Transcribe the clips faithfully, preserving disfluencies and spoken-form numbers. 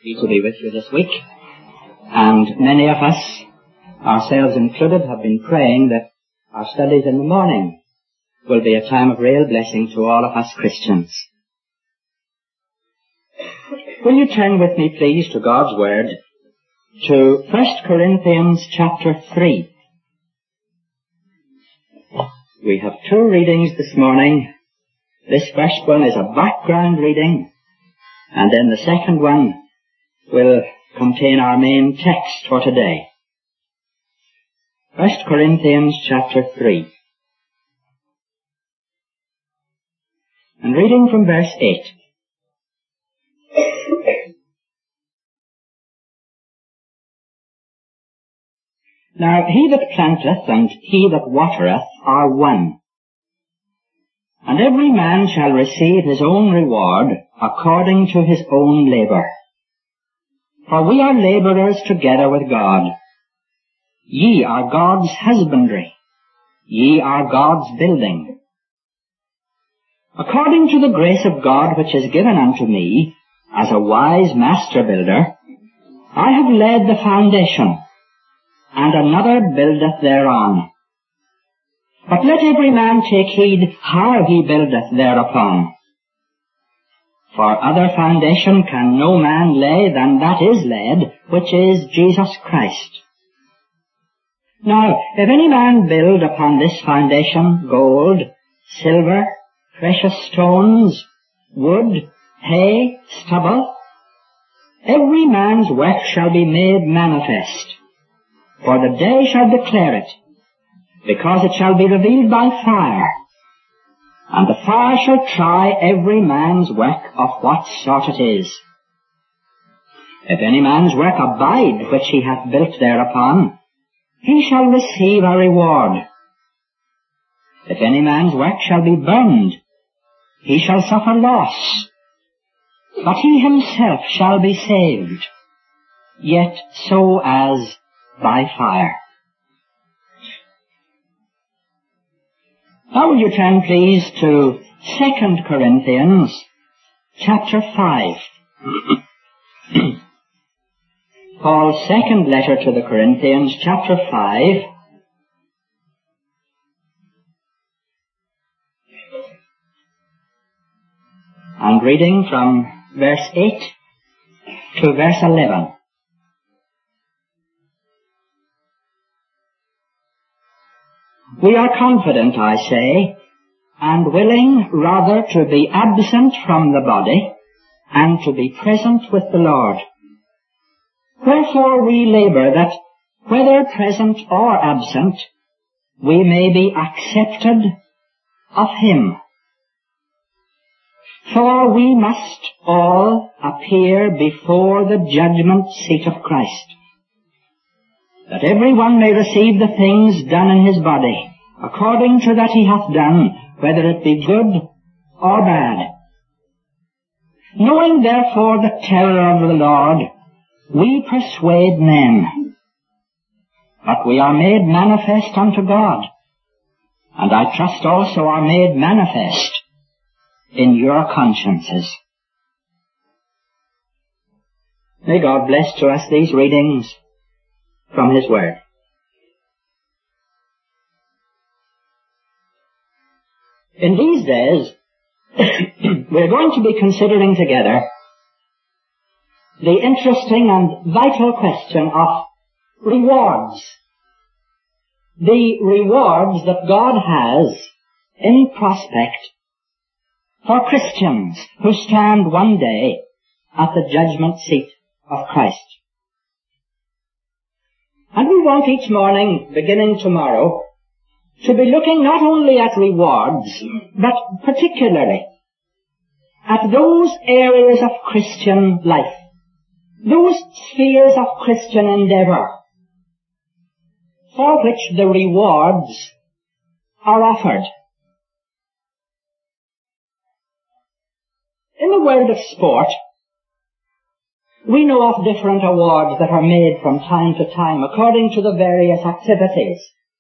Happy to be with you this week, and many of us, ourselves included, have been praying that our studies in the morning will be a time of real blessing to all of us Christians. Will you turn with me, please, to God's Word, to First Corinthians chapter three. We have two readings this morning. This first one is a background reading, and then the second one will contain our main text for today. First Corinthians chapter three. And reading from verse eight. Now he that planteth and he that watereth are one, and every man shall receive his own reward according to his own labour. For we are labourers together with God. Ye are God's husbandry. Ye are God's building. According to the grace of God which is given unto me, as a wise master builder, I have laid the foundation, and another buildeth thereon. But let every man take heed how he buildeth thereupon. For other foundation can no man lay than that is laid, which is Jesus Christ. Now, if any man build upon this foundation gold, silver, precious stones, wood, hay, stubble, every man's work shall be made manifest, for the day shall declare it, because it shall be revealed by fire, and the fire shall try every man's work of what sort it is. If any man's work abide which he hath built thereupon, he shall receive a reward. If any man's work shall be burned, he shall suffer loss, but he himself shall be saved, yet so as by fire. Now will you turn, please, to Second Corinthians chapter five. Paul's second letter to the Corinthians, chapter five. And reading from verse eight to verse eleven. We are confident, I say, and willing rather to be absent from the body, and to be present with the Lord. Wherefore we labour that, whether present or absent, we may be accepted of Him. For we must all appear before the judgment seat of Christ, that every one may receive the things done in his body, according to that he hath done, whether it be good or bad. Knowing therefore the terror of the Lord, we persuade men. But we are made manifest unto God, and I trust also are made manifest in your consciences. May God bless to us these readings from His Word. In these days, we're going to be considering together the interesting and vital question of rewards. The rewards that God has in prospect for Christians who stand one day at the judgment seat of Christ. And we want each morning, beginning tomorrow, to be looking not only at rewards, but particularly at those areas of Christian life, those spheres of Christian endeavour, for which the rewards are offered. In the world of sport, we know of different awards that are made from time to time according to the various activities.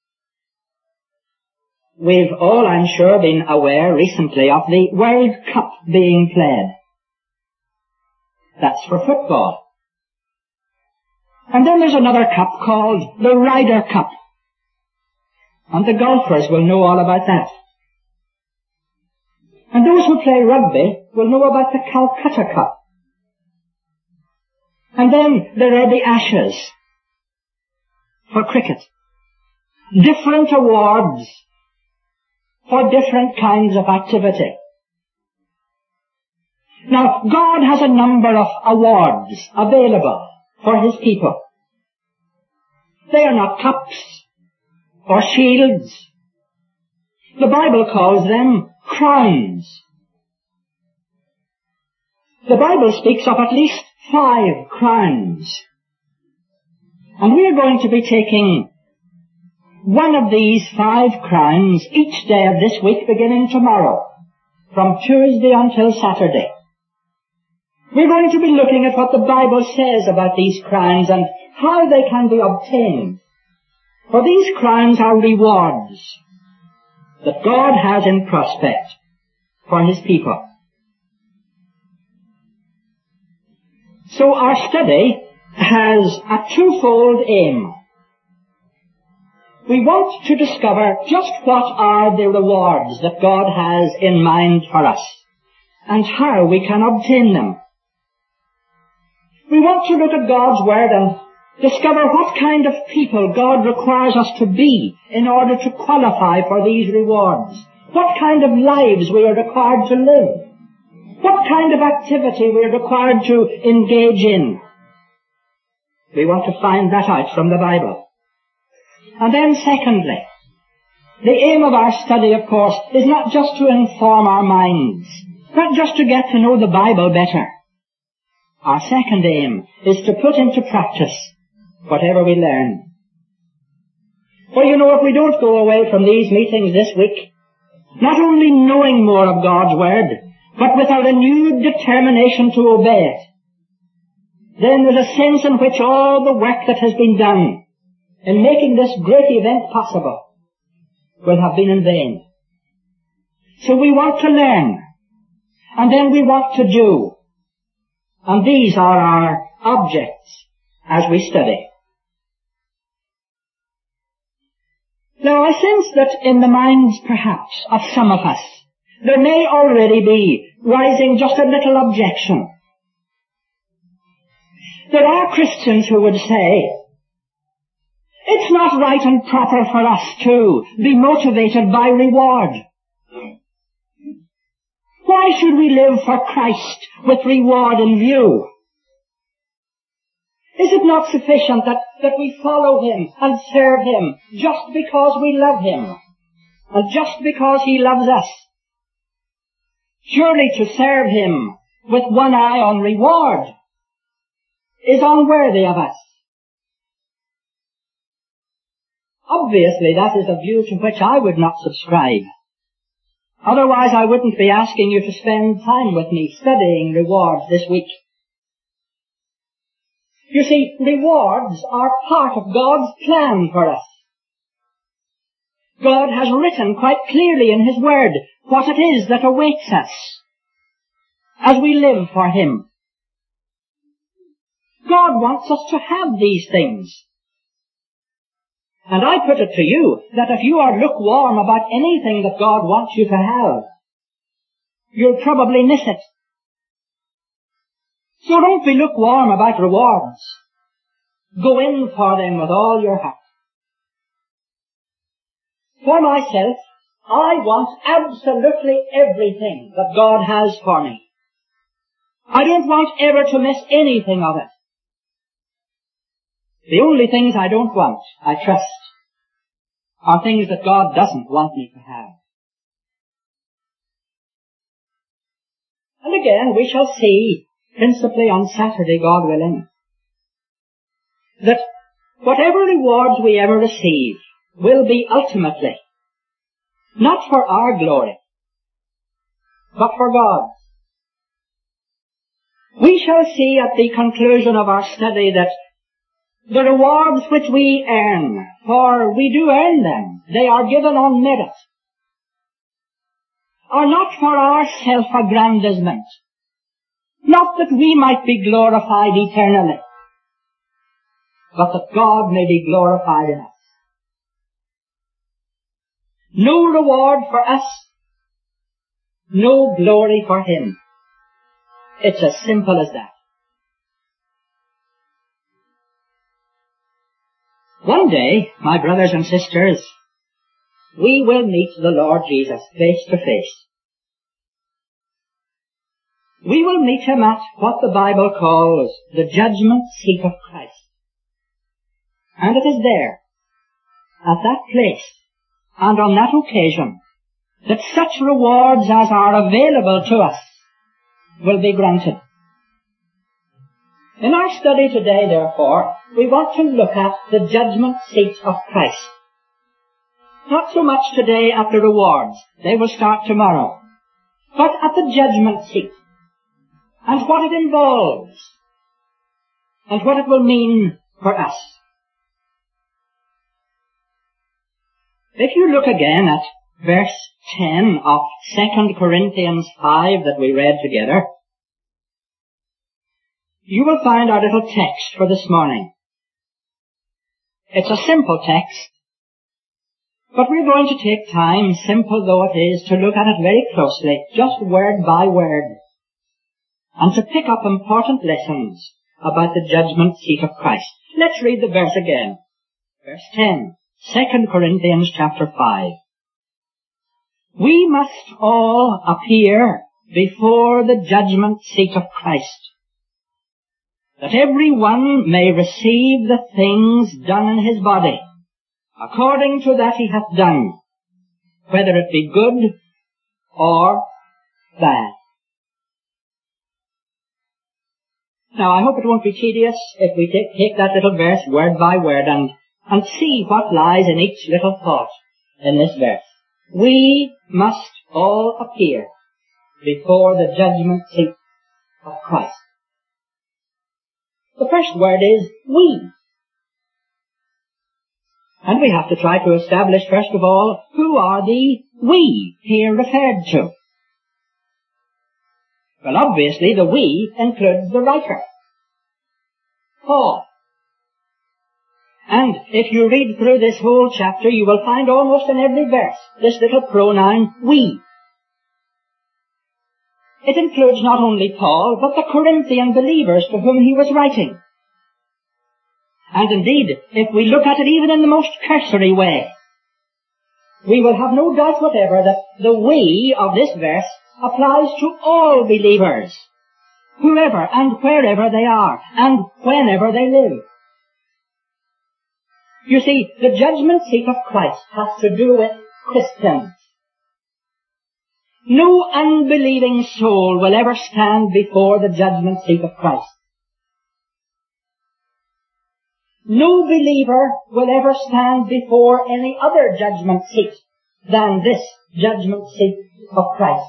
We've all, I'm sure, been aware recently of the World Cup being played. That's for football. And then there's another cup called the Ryder Cup. And the golfers will know all about that. And those who play rugby will know about the Calcutta Cup. And then there are the Ashes for cricket. Different awards for different kinds of activity. Now, God has a number of awards available for His people. They are not cups or shields. The Bible calls them crowns. The Bible speaks of at least five crowns. And we are going to be taking one of these five crowns each day of this week beginning tomorrow, from Tuesday until Saturday. We're going to be looking at what the Bible says about these crowns and how they can be obtained. For these crowns are rewards that God has in prospect for His people. So our study has a twofold aim. We want to discover just what are the rewards that God has in mind for us and how we can obtain them. We want to look at God's Word and discover what kind of people God requires us to be in order to qualify for these rewards. What kind of lives we are required to live. What kind of activity we are required to engage in. We want to find that out from the Bible. And then secondly, the aim of our study, of course, is not just to inform our minds, not just to get to know the Bible better. Our second aim is to put into practice whatever we learn. For you know, if we don't go away from these meetings this week, not only knowing more of God's Word, but with a renewed determination to obey it, then there's a sense in which all the work that has been done in making this great event possible will have been in vain. So we want to learn, and then we want to do. And these are our objects as we study. Now I sense that in the minds perhaps of some of us, there may already be rising just a little objection. There are Christians who would say, it's not right and proper for us to be motivated by reward. Why should we live for Christ with reward in view? Is it not sufficient that, that we follow Him and serve Him just because we love Him and just because He loves us? Surely to serve Him with one eye on reward is unworthy of us. Obviously, that is a view to which I would not subscribe. Otherwise, I wouldn't be asking you to spend time with me studying rewards this week. You see, rewards are part of God's plan for us. God has written quite clearly in His Word what it is that awaits us as we live for Him. God wants us to have these things. And I put it to you that if you are lukewarm about anything that God wants you to have, you'll probably miss it. So don't be lukewarm about rewards. Go in for them with all your heart. For myself, I want absolutely everything that God has for me. I don't want ever to miss anything of it. The only things I don't want, I trust, are things that God doesn't want me to have. And again, we shall see, principally on Saturday, God willing, that whatever rewards we ever receive will be ultimately not for our glory, but for God. We shall see at the conclusion of our study that the rewards which we earn, for we do earn them, they are given on merit, are not for our self-aggrandizement, not that we might be glorified eternally, but that God may be glorified in us. No reward for us, no glory for Him. It's as simple as that. One day, my brothers and sisters, we will meet the Lord Jesus face to face. We will meet Him at what the Bible calls the judgment seat of Christ. And it is there, at that place, and on that occasion, that such rewards as are available to us will be granted. In our study today, therefore, we want to look at the judgment seat of Christ. Not so much today at the rewards, they will start tomorrow, but at the judgment seat, and what it involves, and what it will mean for us. If you look again at verse ten of Second Corinthians five that we read together, you will find our little text for this morning. It's a simple text, but we're going to take time, simple though it is, to look at it very closely, just word by word, and to pick up important lessons about the judgment seat of Christ. Let's read the verse again. Verse ten, Second Corinthians chapter five. We must all appear before the judgment seat of Christ, that every one may receive the things done in his body, according to that he hath done, whether it be good or bad. Now, I hope it won't be tedious if we take, take that little verse word by word and, and see what lies in each little thought in this verse. We must all appear before the judgment seat of Christ. The first word is we. And we have to try to establish, first of all, who are the we here referred to. Well, obviously, the we includes the writer, Paul. And if you read through this whole chapter, you will find almost in every verse this little pronoun, we. It includes not only Paul, but the Corinthian believers to whom he was writing. And indeed, if we look at it even in the most cursory way, we will have no doubt whatever that the we of this verse applies to all believers, whoever and wherever they are, and whenever they live. You see, the judgment seat of Christ has to do with Christians. No unbelieving soul will ever stand before the judgment seat of Christ. No believer will ever stand before any other judgment seat than this judgment seat of Christ.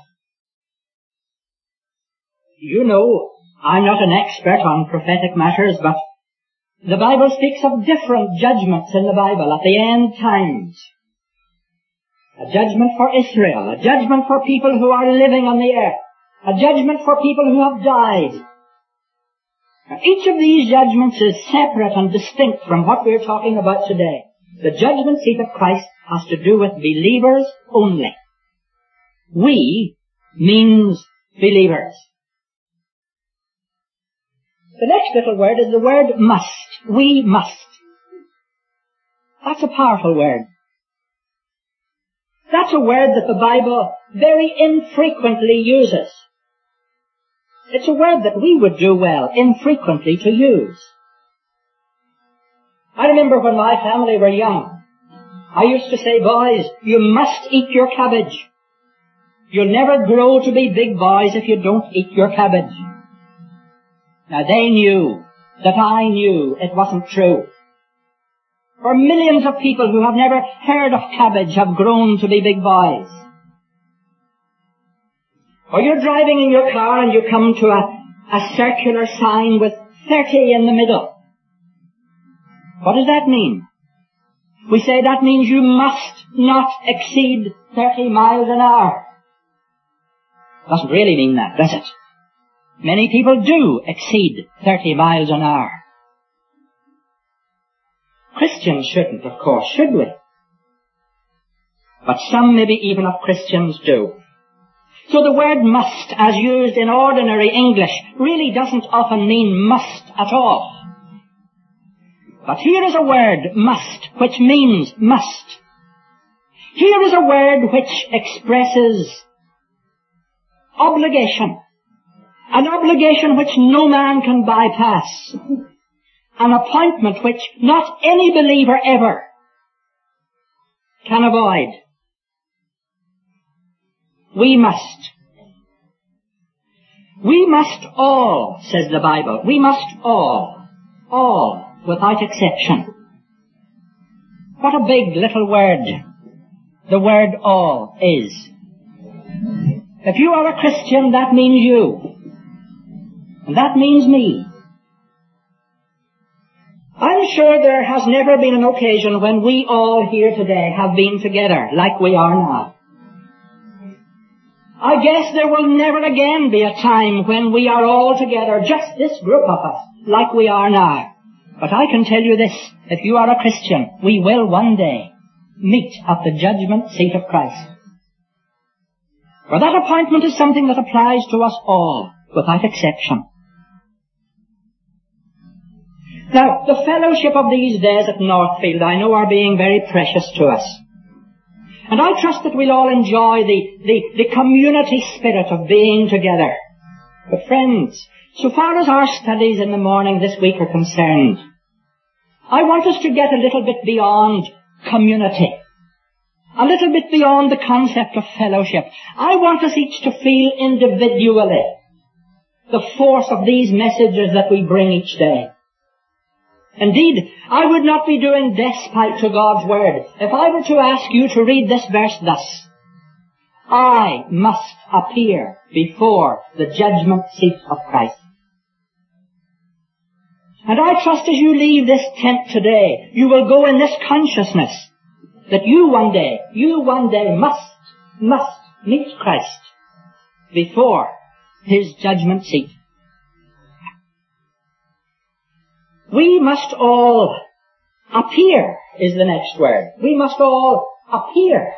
You know, I'm not an expert on prophetic matters, but the Bible speaks of different judgments in the Bible at the end times. A judgment for Israel, a judgment for people who are living on the earth, a judgment for people who have died. Now, each of these judgments is separate and distinct from what we're talking about today. The judgment seat of Christ has to do with believers only. We means believers. The next little word is the word must. We must. That's a powerful word. That's a word that the Bible very infrequently uses. It's a word that we would do well infrequently to use. I remember when my family were young, I used to say, boys, you must eat your cabbage. You'll never grow to be big boys if you don't eat your cabbage. Now they knew that I knew it wasn't true. For millions of people who have never heard of cabbage have grown to be big boys. Or you're driving in your car and you come to a, a circular sign with thirty in the middle. What does that mean? We say that means you must not exceed thirty miles an hour. Doesn't really mean that, does it? Many people do exceed thirty miles an hour. Christians shouldn't, of course, should we? But some, maybe even of Christians, do. So the word must, as used in ordinary English, really doesn't often mean must at all. But here is a word, must, which means must. Here is a word which expresses obligation. An obligation which no man can bypass. An appointment which not any believer ever can avoid. We must. We must all, says the Bible. We must all. All, without exception. What a big little word the word all is. If you are a Christian, that means you. And that means me. I'm sure there has never been an occasion when we all here today have been together like we are now. I guess there will never again be a time when we are all together, just this group of us, like we are now. But I can tell you this, if you are a Christian, we will one day meet at the judgment seat of Christ. For that appointment is something that applies to us all, without exception. Now, the fellowship of these days at Northfield, I know, are being very precious to us. And I trust that we'll all enjoy the, the, the community spirit of being together. But friends, so far as our studies in the morning this week are concerned, I want us to get a little bit beyond community. A little bit beyond the concept of fellowship. I want us each to feel individually the force of these messages that we bring each day. Indeed, I would not be doing despite to God's word if I were to ask you to read this verse thus. I must appear before the judgment seat of Christ. And I trust as you leave this tent today, you will go in this consciousness that you one day, you one day must, must meet Christ before His judgment seat. We must all appear is the next word. We must all appear.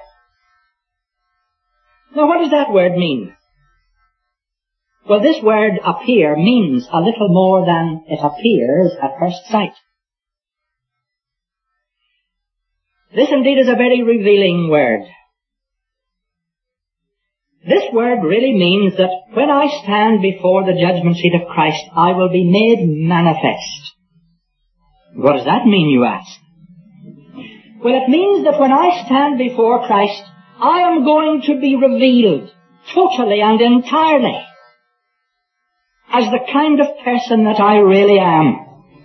Now what does that word mean? Well, this word appear means a little more than it appears at first sight. This indeed is a very revealing word. This word really means that when I stand before the judgment seat of Christ, I will be made manifest. What does that mean, you ask? Well, it means that when I stand before Christ, I am going to be revealed totally and entirely as the kind of person that I really am.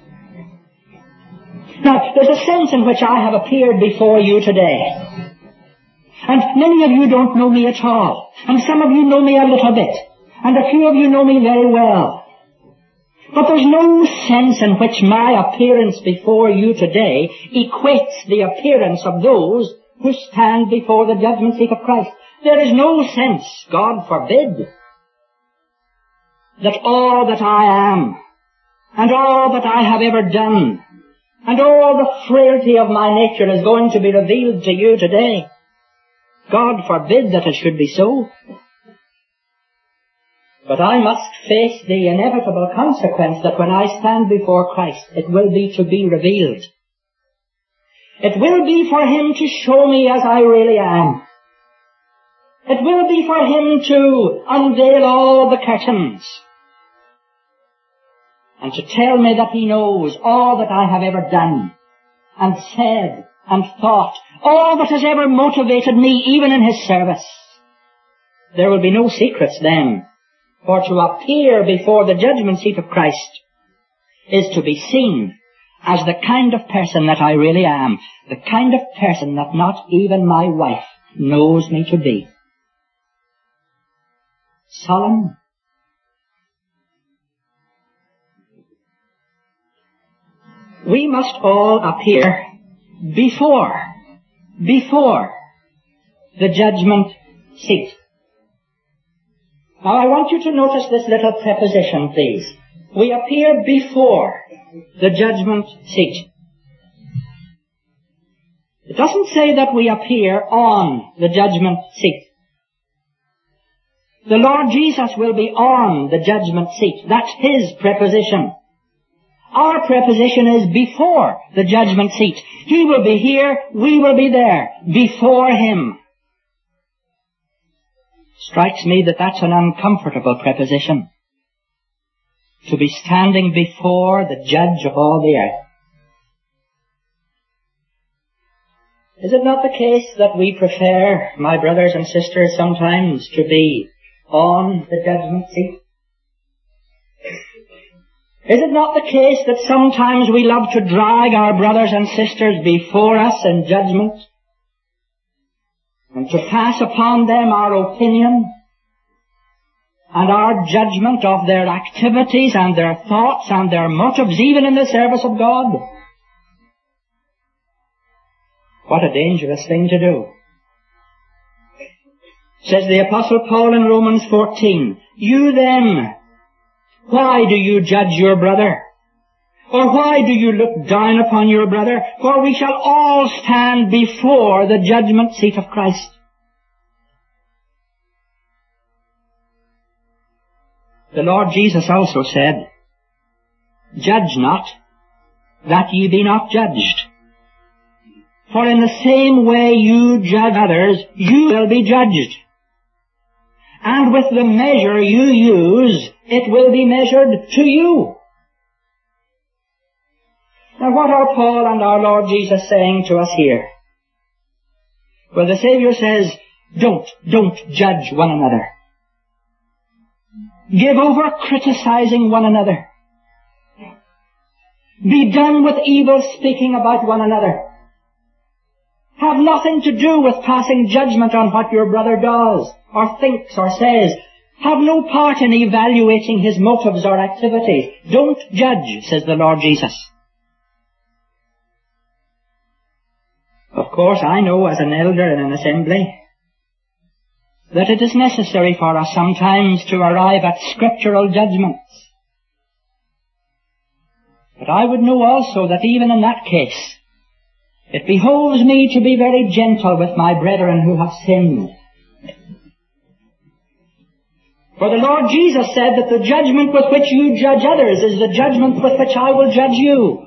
Now, there's a sense in which I have appeared before you today. And many of you don't know me at all. And some of you know me a little bit. And a few of you know me very well. But there's no sense in which my appearance before you today equates the appearance of those who stand before the judgment seat of Christ. There is no sense, God forbid, that all that I am, and all that I have ever done, and all the frailty of my nature is going to be revealed to you today. God forbid that it should be so. But I must face the inevitable consequence that when I stand before Christ, it will be to be revealed. It will be for Him to show me as I really am. It will be for Him to unveil all the curtains and to tell me that He knows all that I have ever done and said and thought, all that has ever motivated me, even in His service. There will be no secrets then. For to appear before the judgment seat of Christ is to be seen as the kind of person that I really am, the kind of person that not even my wife knows me to be. Solemn. We must all appear before, before the judgment seat. Now I want you to notice this little preposition, please. We appear before the judgment seat. It doesn't say that we appear on the judgment seat. The Lord Jesus will be on the judgment seat. That's His preposition. Our preposition is before the judgment seat. He will be here, we will be there, before Him. Strikes me that that's an uncomfortable preposition. To be standing before the Judge of all the earth. Is it not the case that we prefer, my brothers and sisters, sometimes to be on the judgment seat? Is it not the case that sometimes we love to drag our brothers and sisters before us in judgment and to pass upon them our opinion and our judgment of their activities and their thoughts and their motives, even in the service of God? What a dangerous thing to do. Says the Apostle Paul in Romans fourteen, "You then, why do you judge your brother? Or why do you look down upon your brother? For we shall all stand before the judgment seat of Christ." The Lord Jesus also said, "Judge not, that ye be not judged. For in the same way you judge others, you will be judged. And with the measure you use, it will be measured to you." Now what are Paul and our Lord Jesus saying to us here? Well, the Saviour says, don't, don't judge one another. Give over criticizing one another. Be done with evil speaking about one another. Have nothing to do with passing judgment on what your brother does, or thinks, or says. Have no part in evaluating his motives or activities. Don't judge, says the Lord Jesus. Of course, I know as an elder in an assembly that it is necessary for us sometimes to arrive at scriptural judgments. But I would know also that even in that case, it behoves me to be very gentle with my brethren who have sinned. For the Lord Jesus said that the judgment with which you judge others is the judgment with which I will judge you.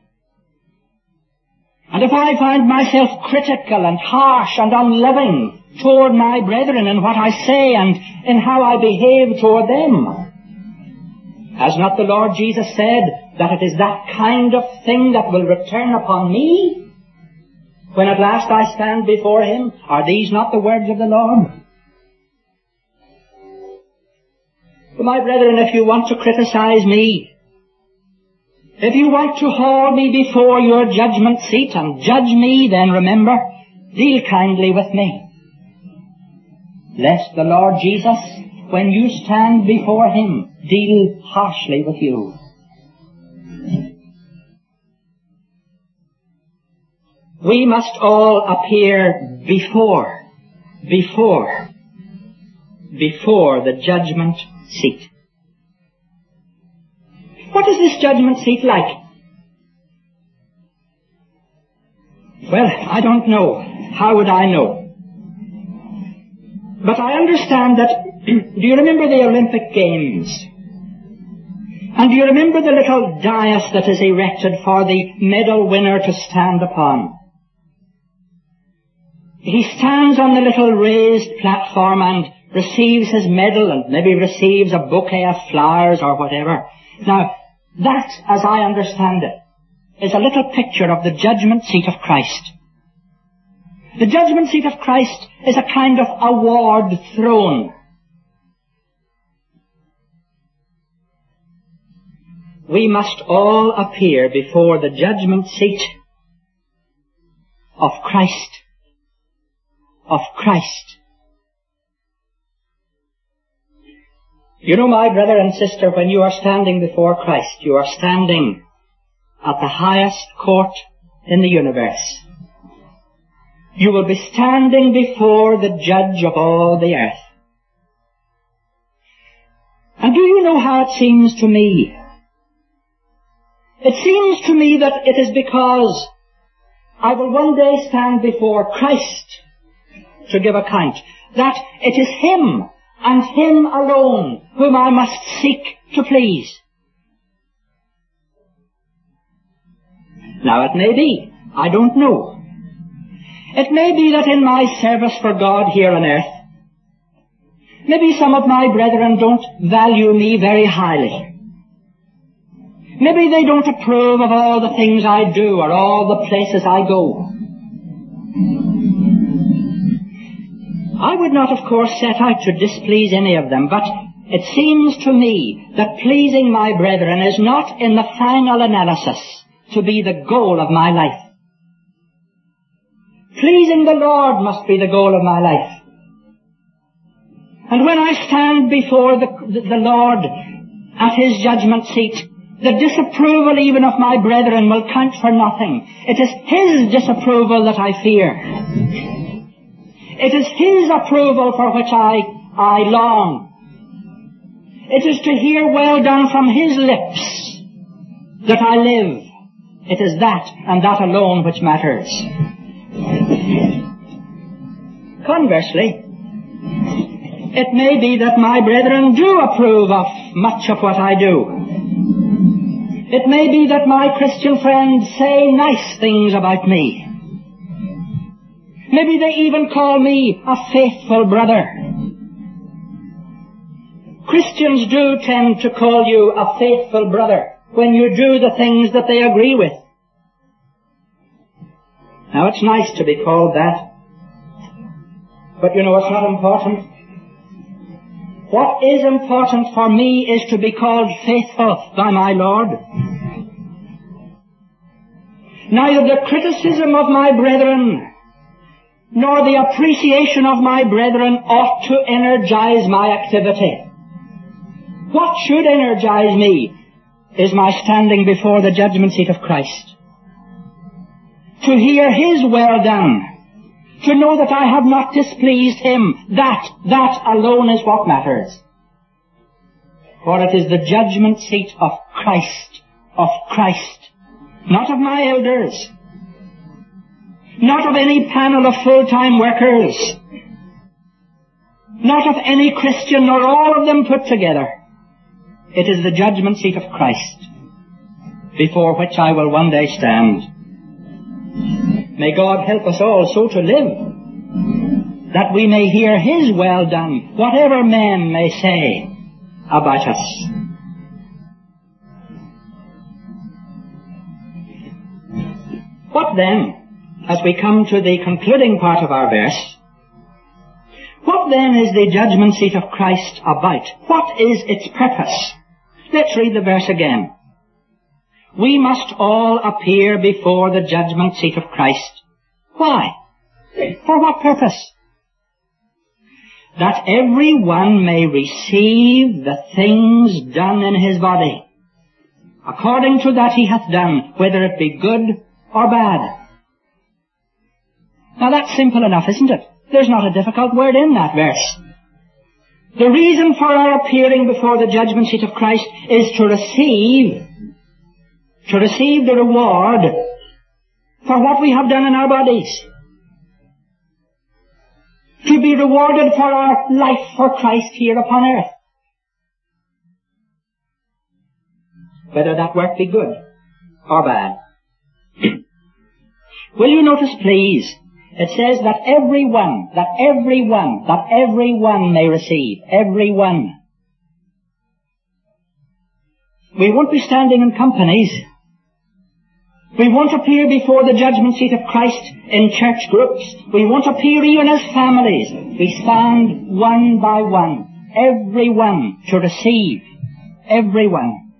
And if I find myself critical and harsh and unloving toward my brethren in what I say and in how I behave toward them, has not the Lord Jesus said that it is that kind of thing that will return upon me when at last I stand before Him? Are these not the words of the Lord? But my brethren, if you want to criticize me, if you want to haul me before your judgment seat and judge me, then remember, deal kindly with me, lest the Lord Jesus, when you stand before Him, deal harshly with you. We must all appear before, before, before the judgment seat. What is this judgment seat like? Well, I don't know. How would I know? But I understand that, do you remember the Olympic Games? And do you remember the little dais that is erected for the medal winner to stand upon? He stands on the little raised platform and receives his medal and maybe receives a bouquet of flowers or whatever. Now, that, as I understand it, is a little picture of the judgment seat of Christ. The judgment seat of Christ is a kind of award throne. We must all appear before the judgment seat of Christ. Of Christ. You know, my brother and sister, when you are standing before Christ, you are standing at the highest court in the universe. You will be standing before the Judge of all the earth. And do you know how it seems to me? It seems to me that it is because I will one day stand before Christ to give account, that it is Him and Him alone whom I must seek to please. Now it may be, I don't know. It may be that in my service for God here on earth, maybe some of my brethren don't value me very highly. Maybe they don't approve of all the things I do or all the places I go. I would not, of course, set out to displease any of them, but it seems to me that pleasing my brethren is not in the final analysis to be the goal of my life. Pleasing the Lord must be the goal of my life. And when I stand before the, the, the Lord at His judgment seat, the disapproval even of my brethren will count for nothing. It is His disapproval that I fear. It is His approval for which I, I long. It is to hear well done from His lips that I live. It is that and that alone which matters. Conversely, it may be that my brethren do approve of much of what I do. It may be that my Christian friends say nice things about me. Maybe they even call me a faithful brother. Christians do tend to call you a faithful brother when you do the things that they agree with. Now it's nice to be called that, but you know it's not important. What is important for me is to be called faithful by my Lord. Neither the criticism of my brethren nor the appreciation of my brethren ought to energize my activity. What should energize me is my standing before the judgment seat of Christ. To hear His well done. To know that I have not displeased Him. That, that alone is what matters. For it is the judgment seat of Christ, of Christ. Not of my elders. Not of any panel of full-time workers. Not of any Christian, nor all of them put together. It is the judgment seat of Christ, before which I will one day stand. May God help us all so to live, that we may hear His well done, whatever men may say about us. What then, as we come to the concluding part of our verse, what then is the judgment seat of Christ about? What is its purpose? Let's read the verse again. We must all appear before the judgment seat of Christ. Why? For what purpose? That every one may receive the things done in his body, according to that he hath done, whether it be good or bad. Now that's simple enough, isn't it? There's not a difficult word in that verse. The reason for our appearing before the judgment seat of Christ is to receive to receive the reward for what we have done in our bodies. To be rewarded for our life for Christ here upon earth. Whether that work be good or bad. Will you notice, please, it says that every one, that every one, that every one may receive. Every one. We won't be standing in companies. We won't appear before the judgment seat of Christ in church groups. We won't appear even as families. We stand one by one. Every one to receive. Every one.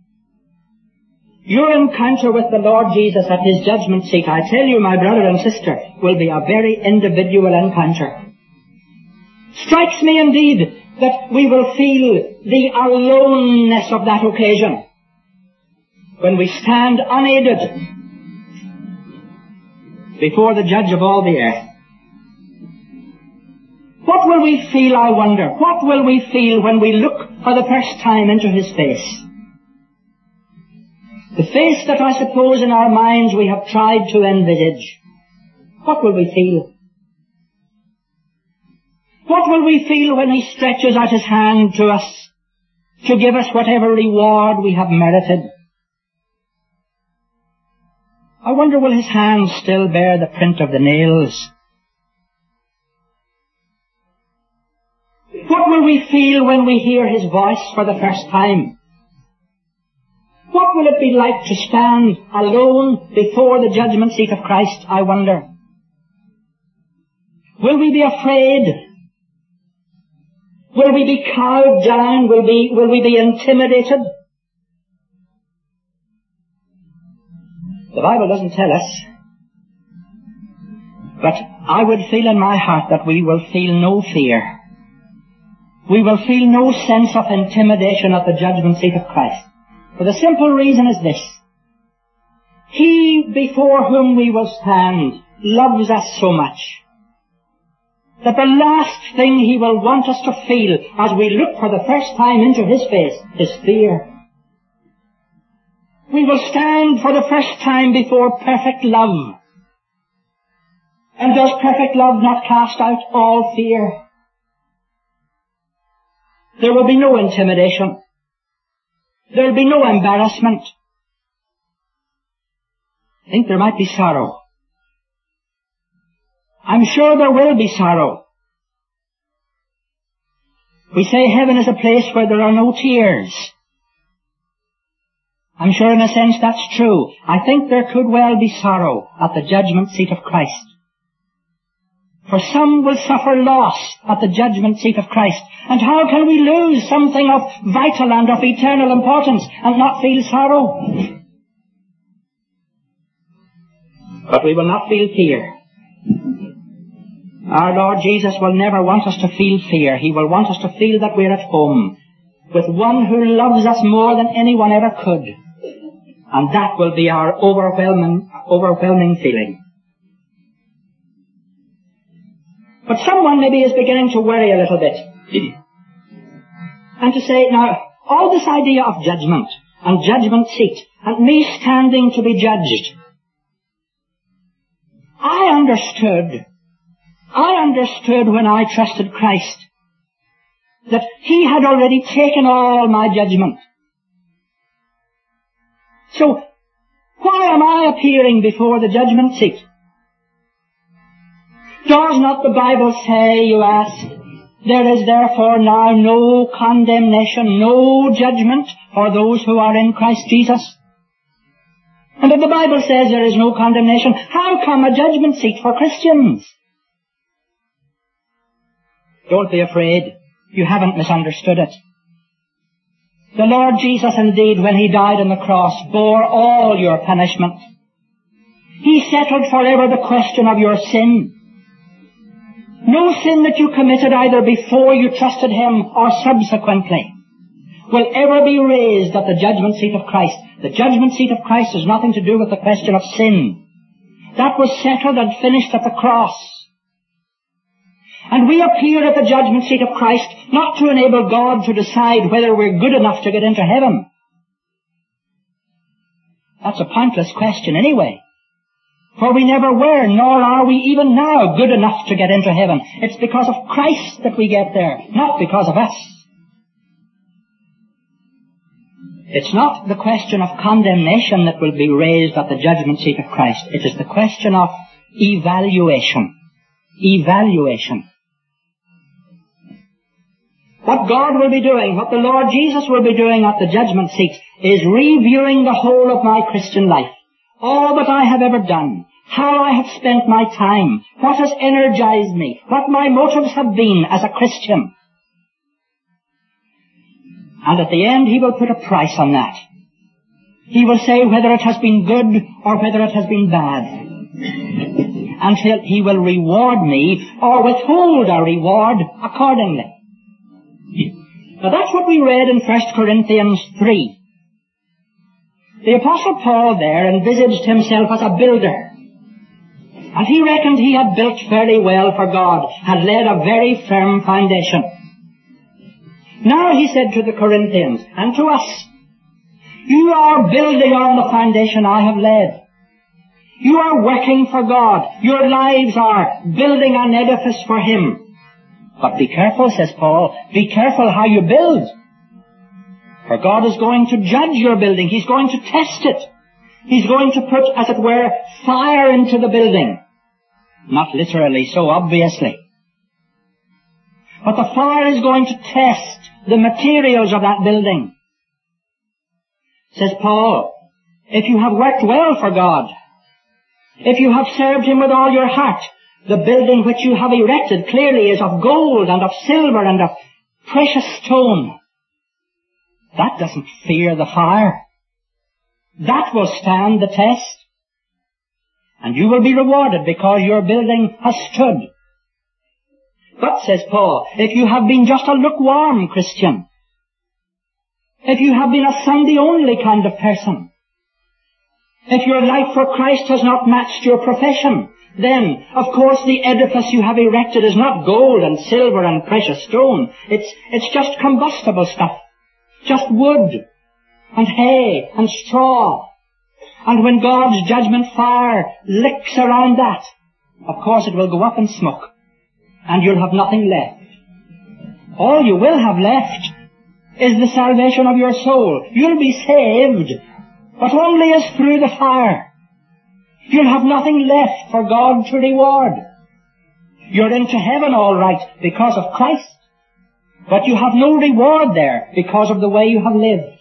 Your encounter with the Lord Jesus at His judgment seat, I tell you, my brother and sister, will be a very individual encounter. Strikes me indeed that we will feel the aloneness of that occasion when we stand unaided before the Judge of all the earth. What will we feel, I wonder? What will we feel when we look for the first time into His face? the face that I suppose in our minds we have tried to envisage, what will we feel? What will we feel when he stretches out his hand to us to give us whatever reward we have merited? I wonder, will his hand still bear the print of the nails? What will we feel when we hear his voice for the first time? What will it be like to stand alone before the judgment seat of Christ, I wonder? Will we be afraid? Will we be cowed down? Will we, will we be intimidated? The Bible doesn't tell us. But I would feel in my heart that we will feel no fear. We will feel no sense of intimidation at the judgment seat of Christ. For the simple reason is this. He before whom we will stand loves us so much that the last thing he will want us to feel as we look for the first time into his face is fear. We will stand for the first time before perfect love. And does perfect love not cast out all fear? There will be no intimidation. There will be no embarrassment. I think there might be sorrow. I'm sure there will be sorrow. We say heaven is a place where there are no tears. I'm sure in a sense that's true. I think there could well be sorrow at the judgment seat of Christ. For some will suffer loss at the judgment seat of Christ. And how can we lose something of vital and of eternal importance and not feel sorrow? But we will not feel fear. Our Lord Jesus will never want us to feel fear. He will want us to feel that we're at home with one who loves us more than anyone ever could. And that will be our overwhelming, overwhelming feeling. But someone maybe is beginning to worry a little bit. And to say, now, all this idea of judgment and judgment seat and me standing to be judged, I understood, I understood when I trusted Christ that he had already taken all my judgment. So, why am I appearing before the judgment seat? Does not the Bible say, you ask, there is therefore now no condemnation, no judgment for those who are in Christ Jesus? And if the Bible says there is no condemnation, how come a judgment seat for Christians? Don't be afraid. You haven't misunderstood it. The Lord Jesus indeed, when he died on the cross, bore all your punishment. He settled forever the question of your sin. No sin that you committed either before you trusted him or subsequently will ever be raised at the judgment seat of Christ. The judgment seat of Christ has nothing to do with the question of sin. That was settled and finished at the cross. And we appear at the judgment seat of Christ not to enable God to decide whether we're good enough to get into heaven. That's a pointless question anyway. For we never were, nor are we even now good enough to get into heaven. It's because of Christ that we get there, not because of us. It's not the question of condemnation that will be raised at the judgment seat of Christ. It is the question of evaluation. Evaluation. What God will be doing, what the Lord Jesus will be doing at the judgment seat, is reviewing the whole of my Christian life. All that I have ever done, how I have spent my time, what has energized me, what my motives have been as a Christian. And at the end he will put a price on that. He will say whether it has been good or whether it has been bad. And he will reward me or withhold a reward accordingly. Now that's what we read in First Corinthians three. The Apostle Paul there envisaged himself as a builder. And he reckoned he had built fairly well for God, had laid a very firm foundation. Now he said to the Corinthians, and to us, You are building on the foundation I have laid. You are working for God. Your lives are building an edifice for Him. But be careful, says Paul, be careful how you build. For God is going to judge your building. He's going to test it. He's going to put, as it were, fire into the building. Not literally so, obviously. But the fire is going to test the materials of that building. Says Paul, if you have worked well for God, if you have served Him with all your heart, the building which you have erected clearly is of gold and of silver and of precious stone. That doesn't fear the fire. That will stand the test. And you will be rewarded because your building has stood. But, says Paul, if you have been just a lukewarm Christian, if you have been a Sunday-only kind of person, if your life for Christ has not matched your profession, then, of course, the edifice you have erected is not gold and silver and precious stone. It's, it's just combustible stuff. Just wood and hay and straw. And when God's judgment fire licks around that, of course it will go up in smoke. And you'll have nothing left. All you will have left is the salvation of your soul. You'll be saved, but only as through the fire. You'll have nothing left for God to reward. You're into heaven all right because of Christ, but you have no reward there because of the way you have lived.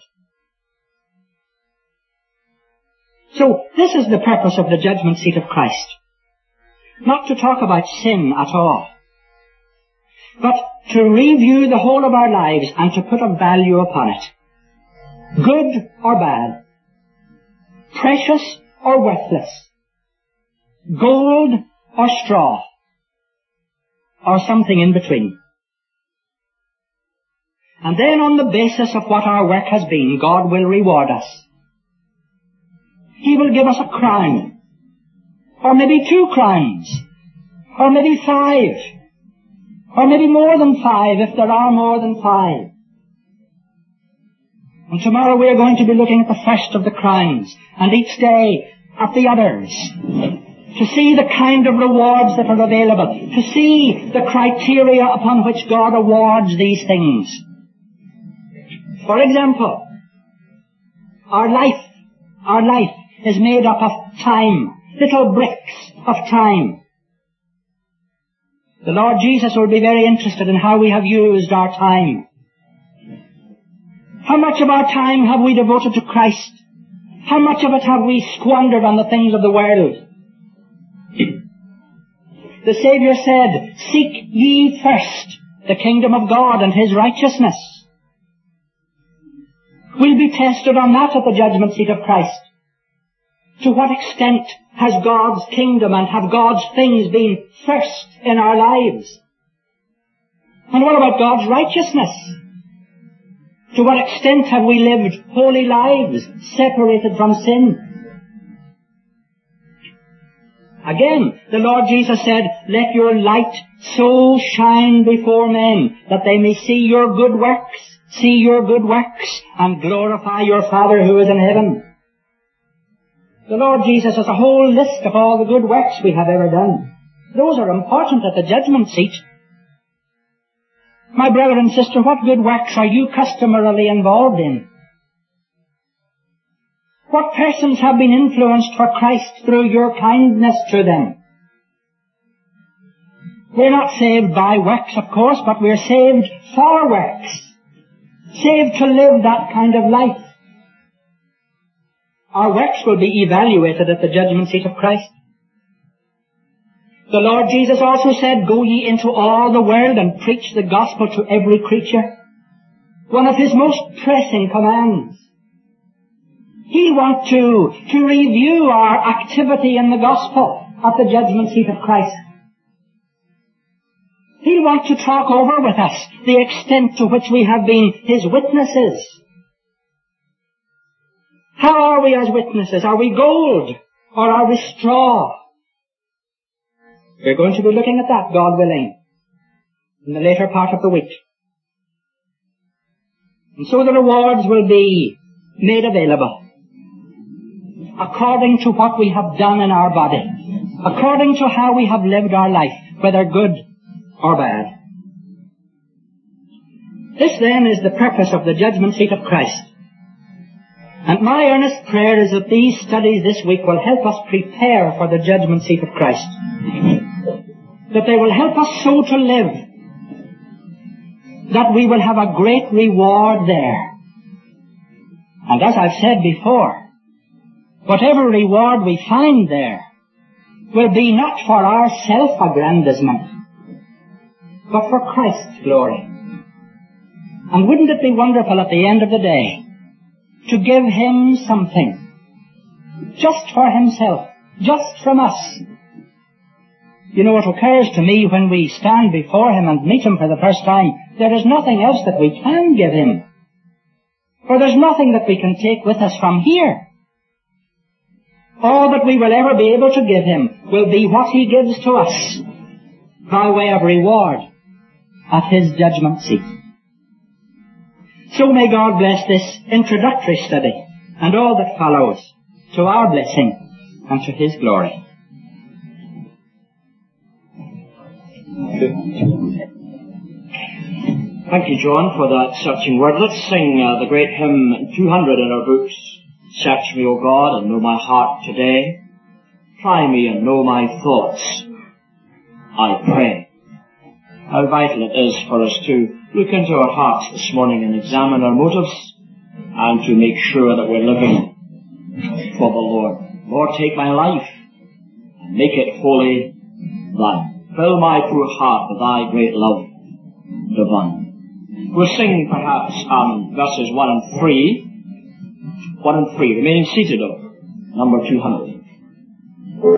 So this is the purpose of the judgment seat of Christ. Not to talk about sin at all, but to review the whole of our lives and to put a value upon it. Good or bad, precious or worthless, gold or straw, or something in between. And then on the basis of what our work has been, God will reward us. He will give us a crown, or maybe two crowns, or maybe five, or maybe more than five if there are more than five. And tomorrow we are going to be looking at the first of the crowns, and each day at the others, to see the kind of rewards that are available, to see the criteria upon which God awards these things. For example, our life, our life is made up of time, little bricks of time. The Lord Jesus will be very interested in how we have used our time. How much of our time have we devoted to Christ? How much of it have we squandered on the things of the world? The Saviour said, "Seek ye first the kingdom of God and His righteousness." We'll be tested on that at the judgment seat of Christ. To what extent has God's kingdom and have God's things been first in our lives? And what about God's righteousness? To what extent have we lived holy lives, separated from sin? Again, the Lord Jesus said, "Let your light so shine before men, that they may see your good works, see your good works, and glorify your Father who is in heaven." The Lord Jesus has a whole list of all the good works we have ever done. Those are important at the judgment seat. My brother and sister, what good works are you customarily involved in? What persons have been influenced for Christ through your kindness to them? We're not saved by works, of course, but we're saved for works. Saved to live that kind of life. Our works will be evaluated at the judgment seat of Christ. The Lord Jesus also said, "Go ye into all the world and preach the gospel to every creature." One of His most pressing commands. He'll want to, to review our activity in the gospel at the judgment seat of Christ. He'll want to talk over with us the extent to which we have been His witnesses. How are we as witnesses? Are we gold or are we straw? We're going to be looking at that, God willing, in the later part of the week. And so the rewards will be made available according to what we have done in our body, according to how we have lived our life, whether good or bad. This then is the purpose of the judgment seat of Christ. And my earnest prayer is that these studies this week will help us prepare for the judgment seat of Christ. That they will help us so to live that we will have a great reward there. And as I've said before, whatever reward we find there will be not for our self-aggrandizement, but for Christ's glory. And wouldn't it be wonderful at the end of the day to give Him something, just for Himself, just from us? You know, it occurs to me when we stand before Him and meet Him for the first time, there is nothing else that we can give Him. For there's nothing that we can take with us from here. All that we will ever be able to give Him will be what He gives to us by way of reward at His judgment seat. So may God bless this introductory study and all that follows to our blessing and to His glory. Thank you, John, for that searching word. Let's sing uh, the great hymn two hundred in our books. Search me, O God, and know my heart today. Try me and know my thoughts, I pray. How vital it is for us to look into our hearts this morning and examine our motives and to make sure that we're living for the Lord. Lord, take my life and make it wholly thine. Fill my poor heart with thy great love divine. We'll sing perhaps um, verses one and three. One and three, remaining seated of number two hundred.